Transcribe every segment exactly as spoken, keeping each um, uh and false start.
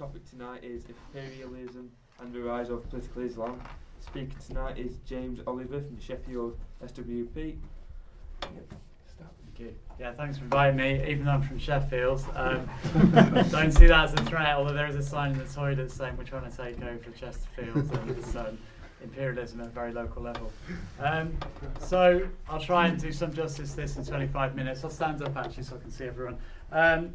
topic tonight is imperialism and the rise of political Islam. Speaker tonight is James Oliver from Sheffield S W P. Yep. Thank you. Yeah, thanks for inviting me, even though I'm from Sheffield. Um, don't see that as a threat, although there is a sign in the toilet saying we're trying to take over Chesterfield and it's um, imperialism at a very local level. Um, so I'll try and do some justice to this in twenty-five minutes. I'll stand up actually so I can see everyone. Um,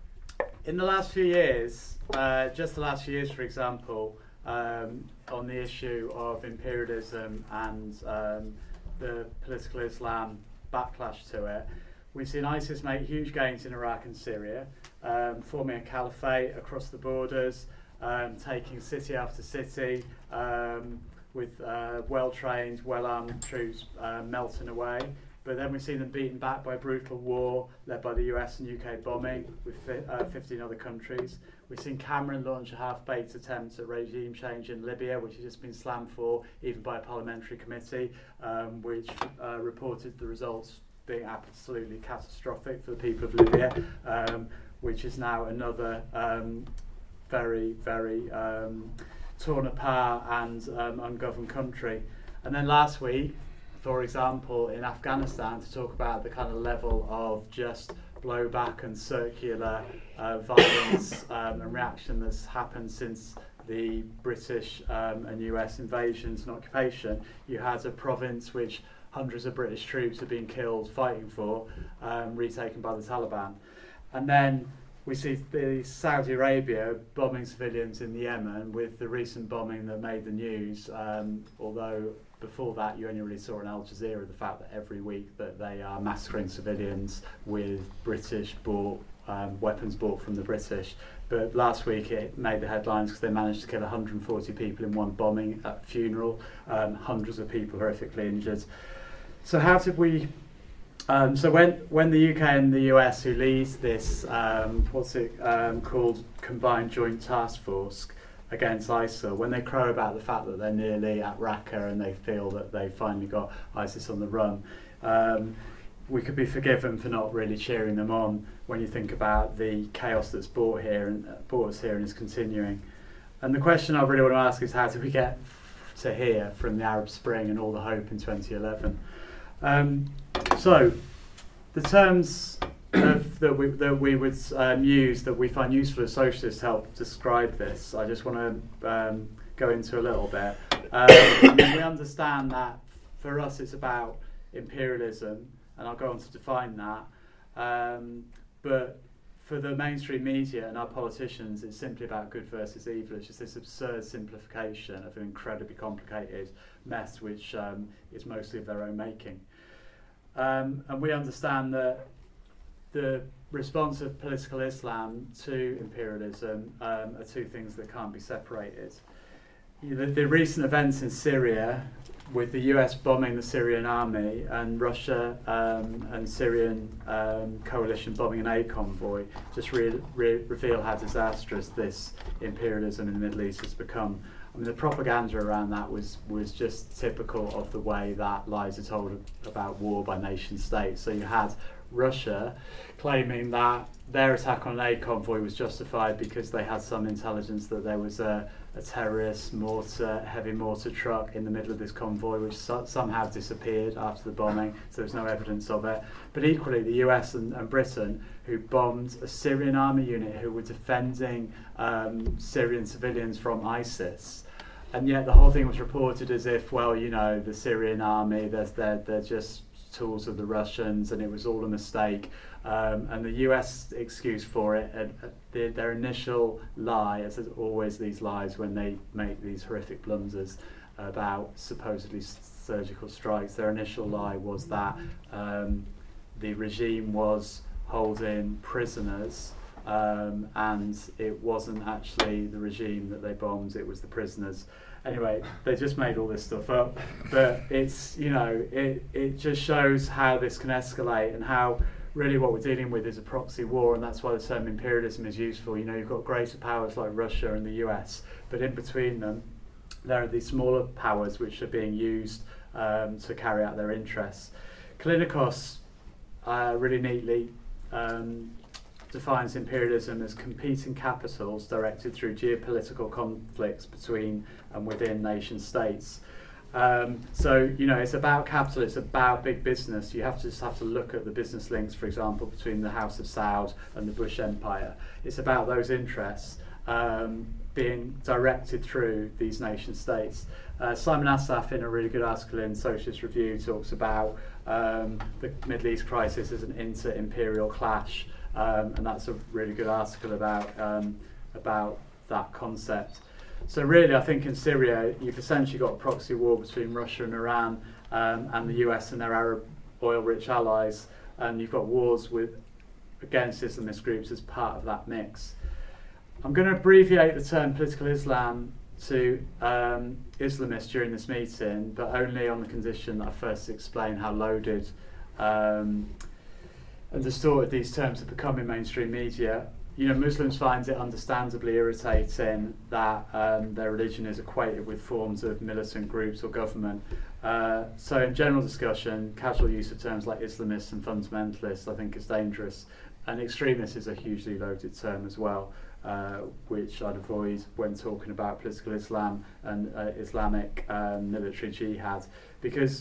in the last few years, uh, just the last few years for example, um, on the issue of imperialism and um, the political Islam backlash to it, we've seen ISIS make huge gains in Iraq and Syria, um, forming a caliphate across the borders, um, taking city after city, um, with uh, well-trained, well-armed troops uh, melting away. But then we've seen them beaten back by brutal war led by the U S and U K bombing with fi- uh, fifteen other countries. We've seen Cameron launch a half-baked attempt at regime change in Libya, which has just been slammed for, even by a parliamentary committee, um, which uh, reported the results being absolutely catastrophic for the people of Libya, um, which is now another um, very, very um, torn apart and um, ungoverned country. And then last week, for example, in Afghanistan, to talk about the kind of level of just blowback and circular uh, violence um, and reaction that's happened since the British um, and U S invasions and occupation. You had a province which hundreds of British troops have been killed fighting for, um, retaken by the Taliban. And then we see the Saudi Arabia bombing civilians in Yemen with the recent bombing that made the news, um, although before that you only really saw in Al Jazeera the fact that every week that they are massacring civilians with British bought um, weapons bought from the British. But last week it made the headlines because they managed to kill one hundred forty people in one bombing at a funeral, um, hundreds of people horrifically injured. So how did we Um, so when when the U K and the U S, who leads this, um, what's it um, called, Combined Joint Task Force against ISIL, when they crow about the fact that they're nearly at Raqqa and they feel that they finally got ISIS on the run, um, we could be forgiven for not really cheering them on when you think about the chaos that's brought here and uh, brought us here and is continuing. And the question I really want to ask is, how did we get to here from the Arab Spring and all the hope in twenty eleven? Um, so, the terms of, that, we, that we would um, use that we find useful as socialists to help describe this, I just want to um, go into a little bit. Um, I mean, we understand that for us it's about imperialism, and I'll go on to define that. Um, but for the mainstream media and our politicians, it's simply about good versus evil. It's just this absurd simplification of an incredibly complicated mess, which um, is mostly of their own making. Um, and we understand that the response of political Islam to imperialism um, are two things that can't be separated. You know, the, the recent events in Syria, with the U S bombing the Syrian army and Russia um, and Syrian um, coalition bombing an aid convoy, just re- re- reveal how disastrous this imperialism in the Middle East has become. I mean, the propaganda around that was, was just typical of the way that lies are told about war by nation states. So you had Russia claiming that their attack on an aid convoy was justified because they had some intelligence that there was a, a terrorist mortar, heavy mortar truck in the middle of this convoy, which so- somehow disappeared after the bombing, so there's no evidence of it. But equally, the U S and, and Britain, who bombed a Syrian army unit who were defending um, Syrian civilians from ISIS. And yet the whole thing was reported as if, well, you know, the Syrian army, they're, they're, they're just tools of the Russians, and it was all a mistake. Um, and the U S excuse for it, uh, uh, the, their initial lie, as there's always these lies when they make these horrific blunders about supposedly surgical strikes, their initial lie was that um, the regime was holding prisoners, um, and it wasn't actually the regime that they bombed, it was the prisoners. Anyway, they just made all this stuff up, but it's, you know, it, it just shows how this can escalate and how really what we're dealing with is a proxy war, and that's why the term imperialism is useful. You know, you've got greater powers like Russia and the U S, but in between them there are these smaller powers which are being used um, to carry out their interests. Callinicos uh, really neatly um, defines imperialism as competing capitals directed through geopolitical conflicts between and within nation states. Um, so, you know, it's about capital, it's about big business. You have to just have to look at the business links, for example, between the House of Saud and the Bush Empire. It's about those interests um, being directed through these nation states. Uh, Simon Asaf, in a really good article in Socialist Review, talks about um, the Middle East crisis as an inter-imperial clash, um, and that's a really good article about um, about that concept. So really, I think in Syria, you've essentially got a proxy war between Russia and Iran um, and the U S and their Arab oil-rich allies, and you've got wars with against Islamist groups as part of that mix. I'm going to abbreviate the term political Islam to um, Islamist during this meeting, but only on the condition that I first explain how loaded um, and distorted these terms have become in mainstream media. You know, Muslims find it understandably irritating that um, their religion is equated with forms of militant groups or government. Uh, so in general discussion, casual use of terms like Islamists and fundamentalists I think is dangerous. And extremist is a hugely loaded term as well, uh, which I'd avoid when talking about political Islam and uh, Islamic um, military jihad, because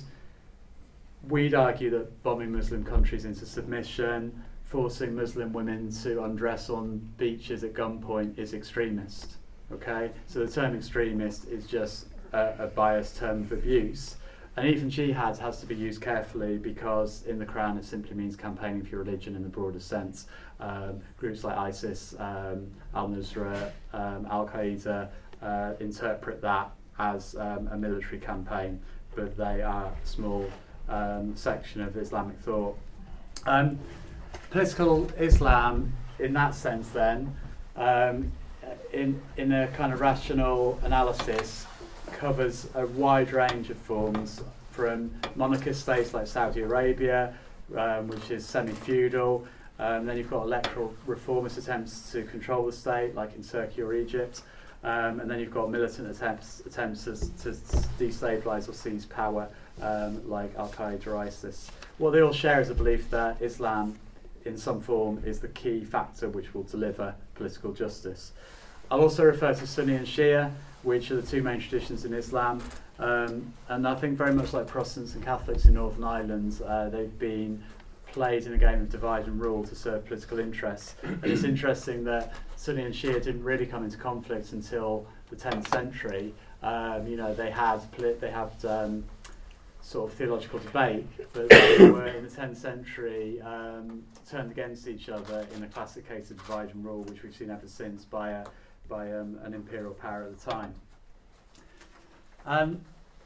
we'd argue that bombing Muslim countries into submission, forcing Muslim women to undress on beaches at gunpoint is extremist. Okay, so the term extremist is just a, a biased term of abuse, and even jihad has to be used carefully because in the Quran it simply means campaigning for your religion in the broader sense. Um, groups like ISIS, um, Al-Nusra, um, Al-Qaeda uh, interpret that as um, a military campaign, but they are a small um, section of Islamic thought. Um, Political Islam, in that sense, then, um, in in a kind of rational analysis, covers a wide range of forms, from monarchist states like Saudi Arabia, um, which is semi-feudal. Um, then you've got electoral reformist attempts to control the state, like in Turkey or Egypt. Um, and then you've got militant attempts attempts to, to destabilise or seize power, um, like Al-Qaeda or ISIS. What they all share is a belief that Islam, in some form, is the key factor which will deliver political justice. I'll also refer to Sunni and Shia, which are the two main traditions in Islam, um, and I think very much like Protestants and Catholics in Northern Ireland, uh, they've been played in a game of divide and rule to serve political interests. And it's interesting that Sunni and Shia didn't really come into conflict until the tenth century. Um, you know, they had polit- they had um, sort of theological debate, but they were in the tenth century um, turned against each other in a classic case of divide and rule, which we've seen ever since by a, by um, an imperial power at the time. Um,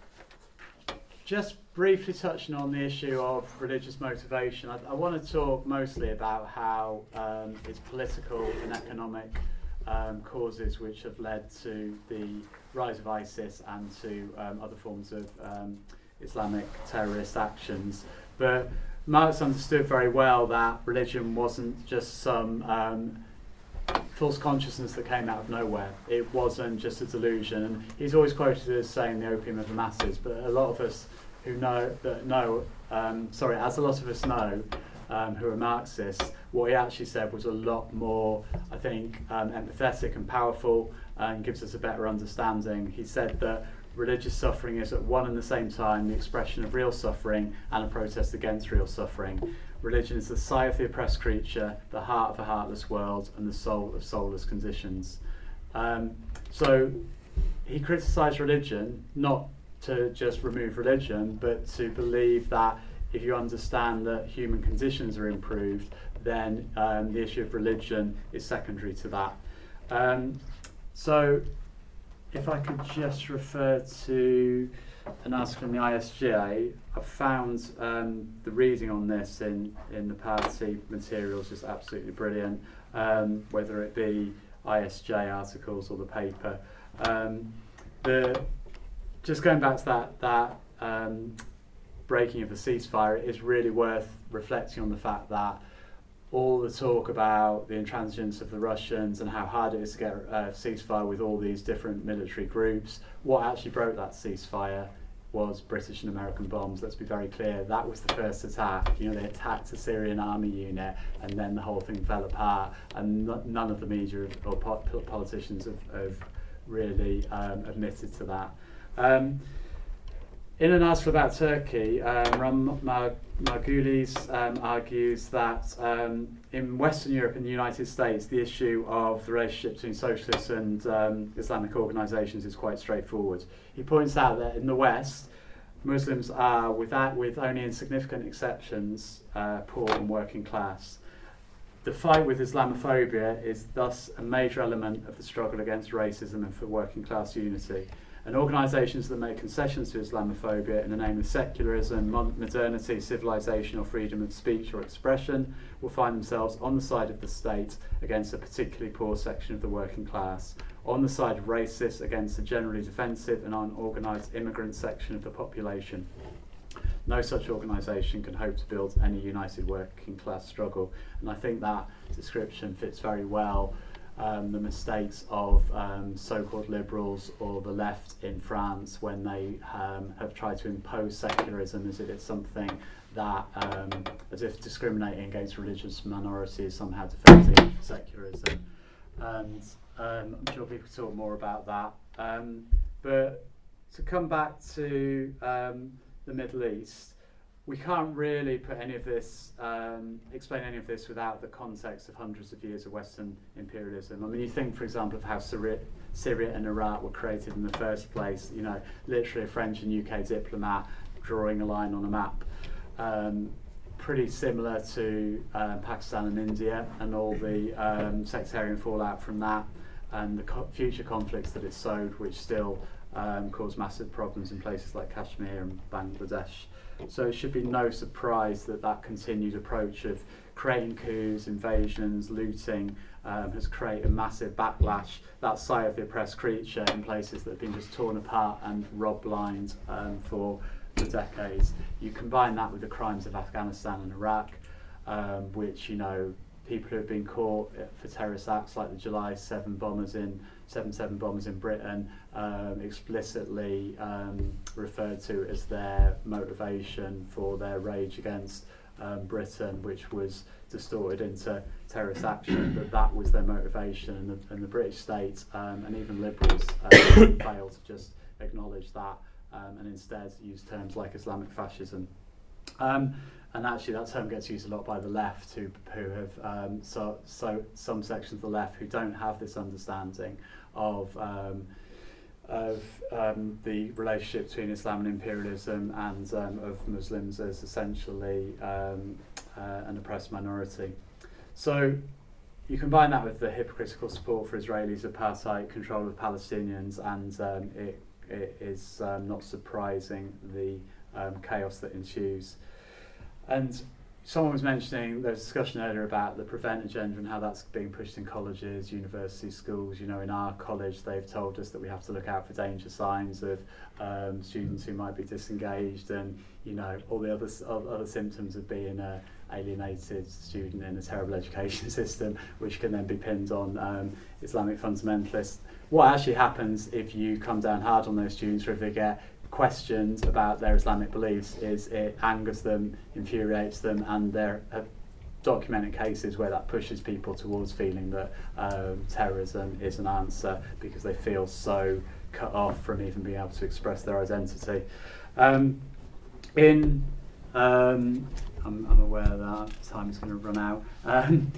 just briefly touching on the issue of religious motivation, I, I want to talk mostly about how um, it's political and economic um, causes which have led to the rise of ISIS and to um, other forms of um, Islamic terrorist actions. But Marx understood very well that religion wasn't just some um, false consciousness that came out of nowhere. It wasn't just a delusion. And he's always quoted as saying the opium of the masses, but a lot of us who know that know, um, sorry, as a lot of us know, um, who are Marxists, what he actually said was a lot more, I think, um, empathetic and powerful, and gives us a better understanding. He said that religious suffering is at one and the same time the expression of real suffering and a protest against real suffering. Religion is the sigh of the oppressed creature, the heart of a heartless world, and the soul of soulless conditions. Um, so he criticised religion, not to just remove religion, but to believe that if you understand that human conditions are improved, then um, the issue of religion is secondary to that. Um, so if I could just refer to an article in the I S J, I've found um, the reading on this in, in the party materials is absolutely brilliant, um, whether it be I S J articles or the paper. Um, the Just going back to that, that um, breaking of the ceasefire, it is really worth reflecting on the fact that all the talk about the intransigence of the Russians and how hard it is to get a ceasefire with all these different military groups, what actually broke that ceasefire was British and American bombs. Let's be very clear, that was the first attack. You know, they attacked a Syrian army unit, and then the whole thing fell apart, and n- none of the media or po- politicians have, have really um, admitted to that. Um, in an article about Turkey, um, Ram Mar- Margulies um, argues that um, in Western Europe and the United States, the issue of the relationship between socialists and um, Islamic organisations is quite straightforward. He points out that in the West, Muslims are, without, with only insignificant exceptions, uh, poor and working class. The fight with Islamophobia is thus a major element of the struggle against racism and for working class unity. And organisations that make concessions to Islamophobia in the name of secularism, modernity, civilization, or freedom of speech or expression will find themselves on the side of the state against a particularly poor section of the working class, on the side of racists against a generally defensive and unorganised immigrant section of the population. No such organisation can hope to build any united working class struggle. And I think that description fits very well Um, the mistakes of um, so-called liberals or the left in France when they um, have tried to impose secularism as if it's something that, um, as if discriminating against religious minorities somehow defending secularism. And um, I'm sure people talk more about that. Um, but to come back to um, the Middle East, we can't really put any of this, um, explain any of this without the context of hundreds of years of Western imperialism. I mean, you think, for example, of how Syria, Syria and Iraq were created in the first place, you know, literally a French and U K diplomat drawing a line on a map. Um, pretty similar to um, Pakistan and India and all the um, sectarian fallout from that and the co- future conflicts that it sowed, which still um, cause massive problems in places like Kashmir and Bangladesh. So it should be no surprise that that continued approach of creating coups, invasions, looting um, has created a massive backlash, that sight of the oppressed creature in places that have been just torn apart and robbed blind um, for, for decades. You combine that with the crimes of Afghanistan and Iraq, um, which, you know, people who have been caught for terrorist acts like the July seventh bombers in seven seven bombers in Britain um, explicitly um, referred to as their motivation for their rage against um, Britain, which was distorted into terrorist action, but that was their motivation, and the, and the British state um, and even liberals um, failed to just acknowledge that um, and instead use terms like Islamic fascism. Um, And actually, that term gets used a lot by the left, who who have um, so so some sections of the left who don't have this understanding of um, of um, the relationship between Islam and imperialism, and um, of Muslims as essentially um, uh, an oppressed minority. So you combine that with the hypocritical support for Israelis' apartheid control of Palestinians, and um, it it is um, not surprising the um, chaos that ensues. And someone was mentioning, there was a discussion earlier about the Prevent agenda and how that's being pushed in colleges, universities, schools. You know, in our college, they've told us that we have to look out for danger signs of um, students who might be disengaged, and, you know, all the other other symptoms of being a alienated student in a terrible education system, which can then be pinned on um, Islamic fundamentalists. What actually happens if you come down hard on those students, or if they get questioned about their Islamic beliefs, is it angers them, infuriates them, and there are documented cases where that pushes people towards feeling that um, terrorism is an answer, because they feel so cut off from even being able to express their identity. Um, in um, I'm, I'm aware that time is going to run out. Um,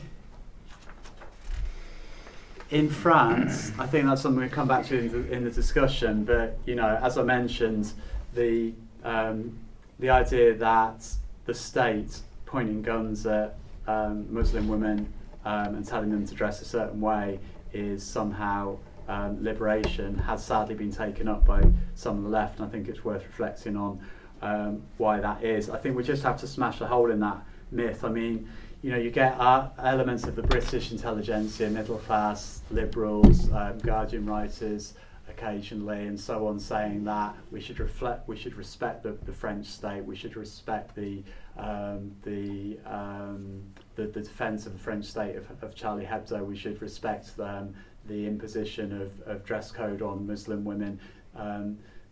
In France, I think that's something we'll come back to in the, in the discussion, but, you know, as I mentioned, the um, the idea that the state pointing guns at um, Muslim women um, and telling them to dress a certain way is somehow um, liberation has sadly been taken up by some of the left, and I think it's worth reflecting on um, why that is. I think we just have to smash a hole in that myth. I mean, you know, you get uh, elements of the British intelligentsia, middle class, liberals, um, Guardian writers occasionally, and so on, saying that we should reflect, we should respect the, the French state, we should respect the um, the, um, the the defence of the French state of, of Charlie Hebdo. We should respect um, the imposition of, of dress code on Muslim women. Um,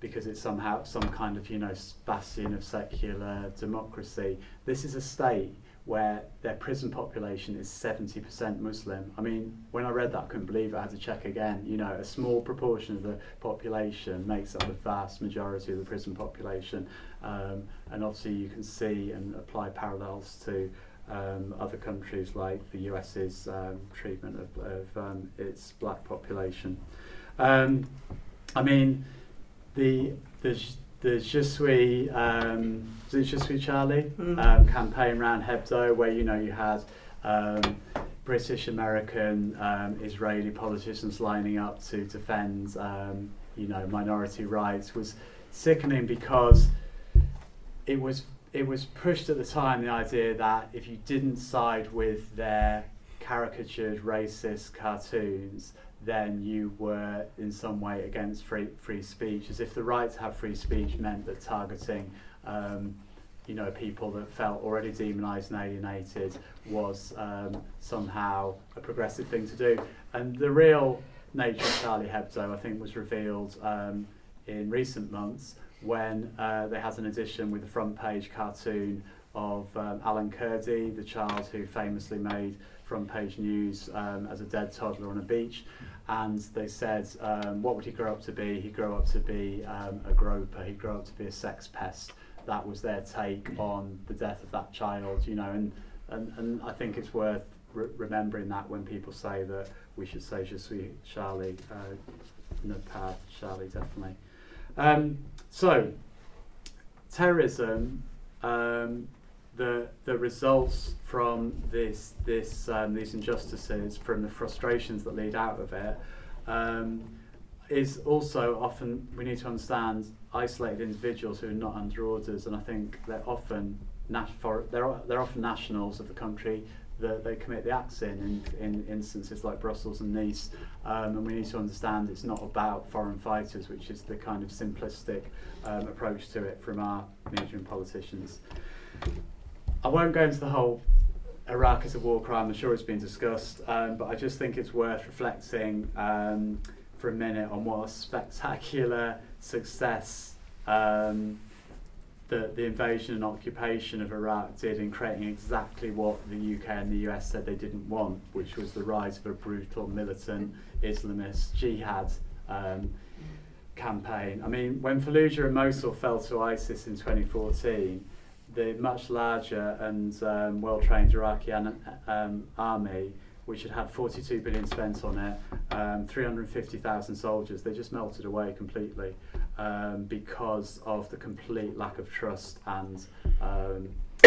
because it's somehow some kind of, you know, bastion of secular democracy. This is a state where their prison population is seventy percent Muslim. I mean, when I read that, I couldn't believe it. I had to check again. You know, a small proportion of the population makes up the vast majority of the prison population. Um, and obviously you can see and apply parallels to um, other countries like the US's um, treatment of, of um, its black population. Um, I mean, the the the Je suis, um, is it Je suis Charlie mm. um, campaign around Hebdo, where, you know, you had um, British, American, um, Israeli politicians lining up to defend, um, you know, minority rights, was sickening, because it was it was pushed at the time, the idea that if you didn't side with their caricatured racist cartoons, then you were in some way against free free speech, as if the right to have free speech meant that targeting um, you know, people that felt already demonised and alienated was um, somehow a progressive thing to do. And the real nature of Charlie Hebdo, I think, was revealed um, in recent months when uh, they had an edition with a front page cartoon of um, Alan Kurdi, the child who famously made front page news um, as a dead toddler on a beach. And they said, um, what would he grow up to be? He'd grow up to be um, a groper, he'd grow up to be a sex pest. That was their take on the death of that child, you know, and, and, and I think it's worth re- remembering that when people say that we should say Je suis Charlie, uh, ne pas Charlie, definitely. Um, so, terrorism, um, the the results from this this um, these injustices, from the frustrations that lead out of it, um, is also often, we need to understand, isolated individuals who are not under orders, and I think they're often nat- for, they're they're often nationals of the country that they commit the acts in, in, in instances like Brussels and Nice, um, and we need to understand it's not about foreign fighters, which is the kind of simplistic um, approach to it from our media and politicians. I won't go into the whole Iraq as a war crime, I'm sure it's been discussed, um, but I just think it's worth reflecting um, for a minute on what a spectacular success um, the, the invasion and occupation of Iraq did in creating exactly what the U K and the U S said they didn't want, which was the rise of a brutal, militant, Islamist jihad um, campaign. I mean, when Fallujah and Mosul fell to ISIS in twenty fourteen, the much larger and um, well-trained Iraqi an, um, army, which had had forty-two billion spent on it, um, three hundred fifty thousand soldiers, they just melted away completely um, because of the complete lack of trust and, um,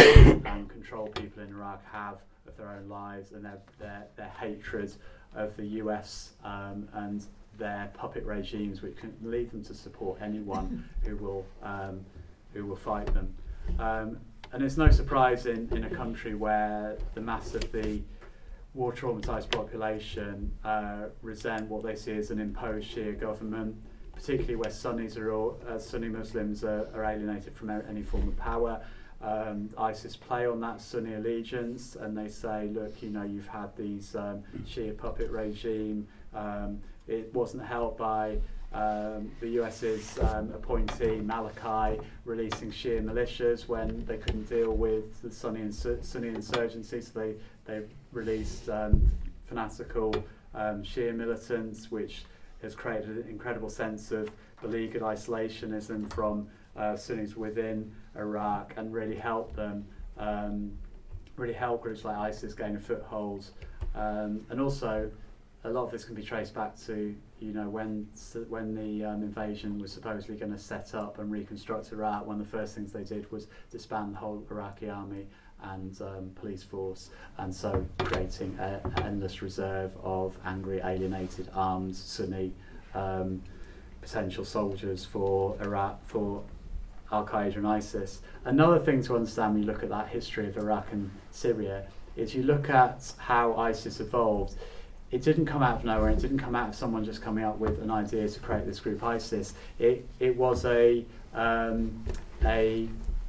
and control people in Iraq have of their own lives, and their, their, their hatred of the U S um, and their puppet regimes, which can lead them to support anyone who will um, who will fight them. Um, and it's no surprise in, in a country where the mass of the war traumatised population uh, resent what they see as an imposed Shia government, particularly where Sunnis are all, uh, Sunni Muslims are, are alienated from any form of power. Um, ISIS play on that Sunni allegiance, and they say, look, you know, you've had these um, Shia puppet regime. Um, it wasn't helped by um, the US's um, appointee Maliki releasing Shia militias when they couldn't deal with the Sunni, insu- Sunni insurgency, so they, they released um, fanatical um, Shia militants, which has created an incredible sense of beleaguered isolationism from uh, Sunnis within Iraq, and really helped them, um, really help groups like ISIS gain a foothold. Um, and also, a lot of this can be traced back to, you know, when when the um, invasion was supposedly going to set up and reconstruct Iraq, one of the first things they did was disband the whole Iraqi army and um, police force, and so creating an endless reserve of angry, alienated, armed Sunni um, potential soldiers for Iraq, for Al-Qaeda and ISIS. Another thing to understand when you look at that history of Iraq and Syria is you look at how ISIS evolved. It didn't come out of nowhere. It didn't come out of someone just coming up with an idea to create this group ISIS. It it was a um, a,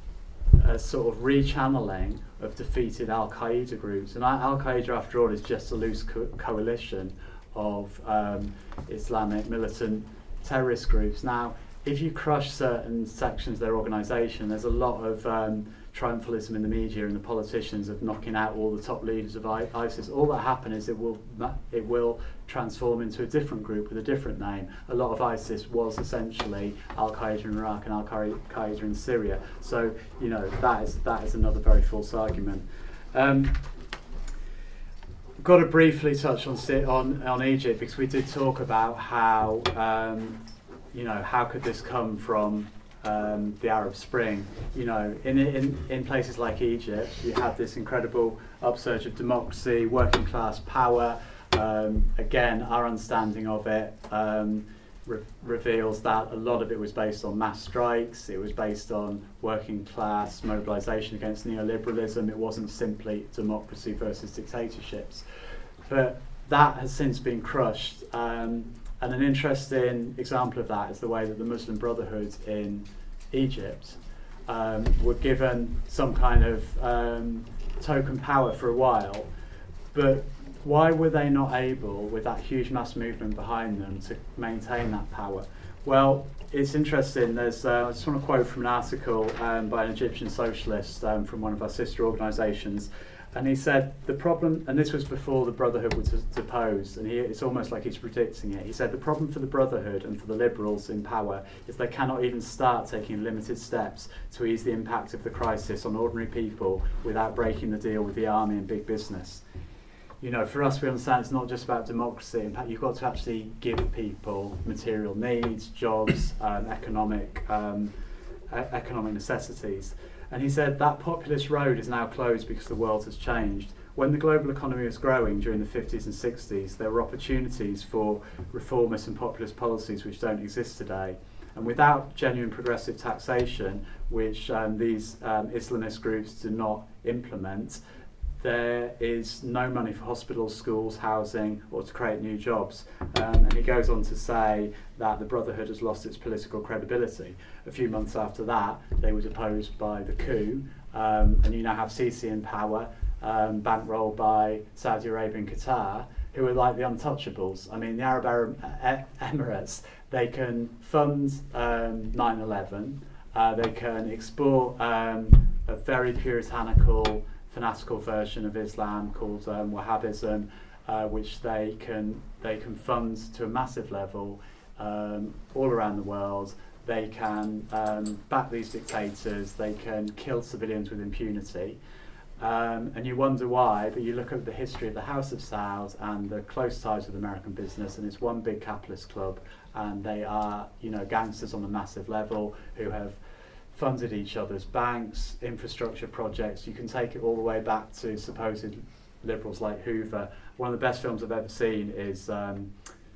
a sort of rechanneling of defeated Al-Qaeda groups. And Al-Qaeda, after all, is just a loose co- coalition of um, Islamic militant terrorist groups. Now, if you crush certain sections of their organisation, there's a lot of um, triumphalism in the media and the politicians of knocking out all the top leaders of I- ISIS. All that happen is it will ma- it will transform into a different group with a different name. A lot of ISIS was essentially Al-Qaeda in Iraq and Al-Qaeda in Syria. So, you know, that is that is another very false argument. Um, got to briefly touch on on on Egypt, because we did talk about how um, you know, how could this come from um, the Arab Spring? You know, in in in places like Egypt, you have this incredible upsurge of democracy, working class power. Um, again, our understanding of it um, re- reveals that a lot of it was based on mass strikes. It was based on working class mobilisation against neoliberalism. It wasn't simply democracy versus dictatorships. But that has since been crushed. Um, and an interesting example of that is the way that the Muslim Brotherhood in Egypt um, were given some kind of um, token power for a while. But why were they not able, with that huge mass movement behind them, to maintain that power? Well, it's interesting. There's, uh, I just want to quote from an article um, by an Egyptian socialist um, from one of our sister organisations, and he said the problem, and this was before the Brotherhood was deposed, and he, it's almost like he's predicting it. He said the problem for the Brotherhood and for the liberals in power is they cannot even start taking limited steps to ease the impact of the crisis on ordinary people without breaking the deal with the army and big business. You know, for us, we understand it's not just about democracy. In fact, you've got to actually give people material needs, jobs, um, economic um, e- economic necessities. And he said that populist road is now closed because the world has changed. When the global economy was growing during the fifties and sixties, there were opportunities for reformist and populist policies which don't exist today. And without genuine progressive taxation, which um, these um, Islamist groups do not implement, there is no money for hospitals, schools, housing, or to create new jobs. Um, and he goes on to say that the Brotherhood has lost its political credibility. A few months after that, they were deposed by the coup, um, and you now have Sisi in power, um, bankrolled by Saudi Arabia and Qatar, who are like the untouchables. I mean, the Arab Arab Emirates, they can fund um, nine eleven, uh, they can export um, a very puritanical, fanatical version of Islam called um, Wahhabism, uh, which they can they can fund to a massive level um, all around the world. They can um, back these dictators. They can kill civilians with impunity, um, and you wonder why. But you look at the history of the House of Saud and the close ties with American business, and it's one big capitalist club, and they are, you know, gangsters on a massive level who have funded each other's banks, infrastructure projects. You can take it all the way back to supposed liberals like Hoover. One of the best films I've ever seen is um,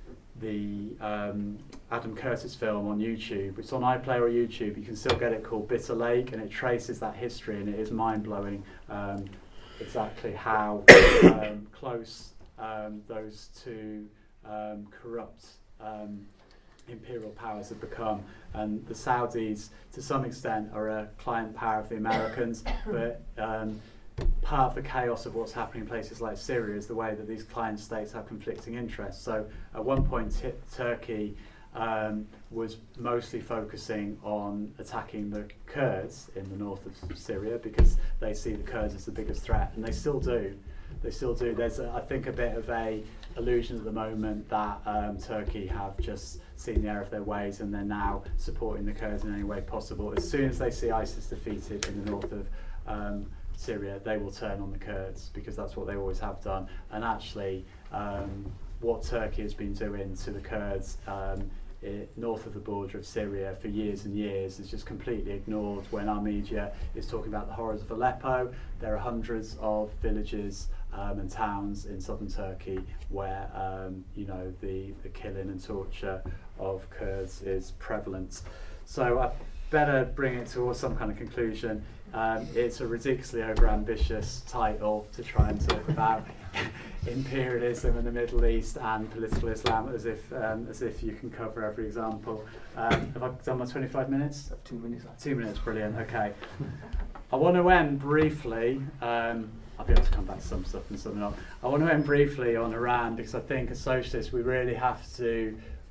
the um, Adam Curtis film on YouTube. It's on iPlayer or YouTube. You can still get it, called Bitter Lake, and it traces that history, and it is mind-blowing um, exactly how um, close um, those two um, corrupt um, imperial powers have become. And the Saudis, to some extent, are a client power of the Americans, but um, part of the chaos of what's happening in places like Syria is the way that these client states have conflicting interests. So at one point, t- Turkey um, was mostly focusing on attacking the Kurds in the north of Syria because they see the Kurds as the biggest threat, and they still do. They still do. There's, a, I think, a bit of a illusion at the moment that um, Turkey have just seen the error of their ways and they're now supporting the Kurds in any way possible. As soon as they see ISIS defeated in the north of um, Syria, they will turn on the Kurds because that's what they always have done. And actually, um, what Turkey has been doing to the Kurds um, It, north of the border of Syria for years and years is just completely ignored when our media is talking about the horrors of Aleppo. There are hundreds of villages um, and towns in southern Turkey where um, you know the, the killing and torture of Kurds is prevalent. So I better bring it towards some kind of conclusion. Um, it's a ridiculously over-ambitious title to try and talk about imperialism in the Middle East and political Islam as if um, as if you can cover every example. Um, have I done my twenty-five minutes? Two minutes left. Two minutes, brilliant. Okay. I want to end briefly. Um, I'll be able to come back to some stuff and some not. I want to end briefly on Iran because I think as socialists we really have to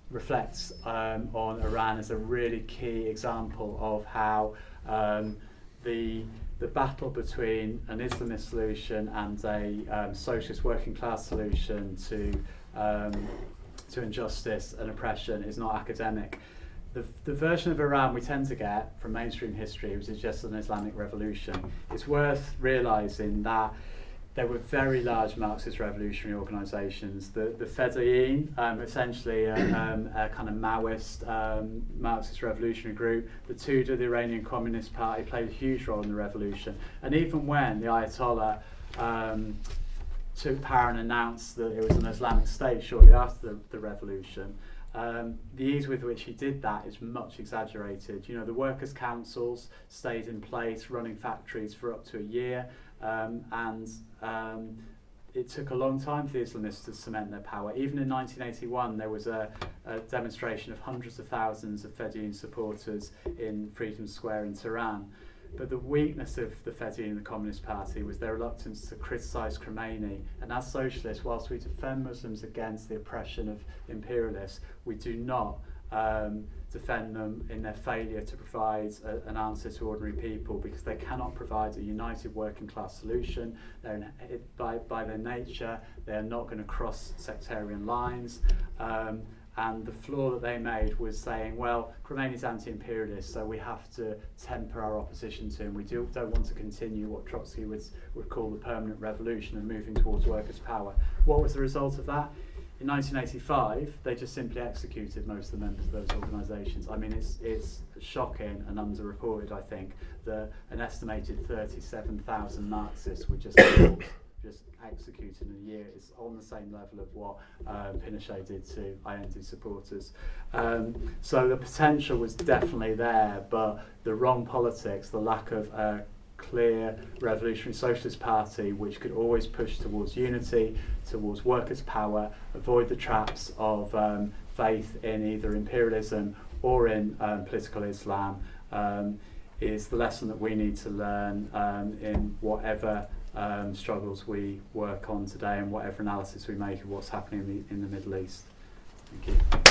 reflects um, on Iran as a really key example of how um, the the battle between an Islamist solution and a um, socialist working class solution to um, to injustice and oppression is not academic. The, the version of Iran we tend to get from mainstream history, which is just an Islamic revolution, it's worth realising that there were very large Marxist revolutionary organisations. The, the Fedayeen, um, essentially a, um, a kind of Maoist um, Marxist revolutionary group. The Tudeh, the Iranian Communist Party, played a huge role in the revolution. And even when the Ayatollah um, took power and announced that it was an Islamic state shortly after the, the revolution, Um, the ease with which he did that is much exaggerated. You know, the workers' councils stayed in place, running factories for up to a year, um, and um, it took a long time for the Islamists to cement their power. Even in nineteen eighty-one, there was a, a demonstration of hundreds of thousands of Fedayeen supporters in Freedom Square in Tehran. But the weakness of the Fedayeen and the Communist Party was their reluctance to criticise Khomeini. And as socialists, whilst we defend Muslims against the oppression of imperialists, we do not um, defend them in their failure to provide a, an answer to ordinary people, because they cannot provide a united working class solution. They're in, it, by, by their nature, they're not going to cross sectarian lines. Um, And the flaw that they made was saying, well, Khomeini's anti-imperialist, so we have to temper our opposition to him. We do, don't want to continue what Trotsky would, would call the permanent revolution and moving towards workers' power. What was the result of that? In nineteen eighty-five, they just simply executed most of the members of those organisations. I mean, it's, it's shocking and underreported, I think, that an estimated thirty-seven thousand Marxists were just killed, just executed in a year. It's on the same level of what um, Pinochet did to Allende supporters. Um, so the potential was definitely there, but the wrong politics, the lack of a clear revolutionary socialist party which could always push towards unity, towards workers' power, avoid the traps of um, faith in either imperialism or in um, political Islam, um, is the lesson that we need to learn um, in whatever Um, struggles we work on today and whatever analysis we make of what's happening in the, in the Middle East. Thank you.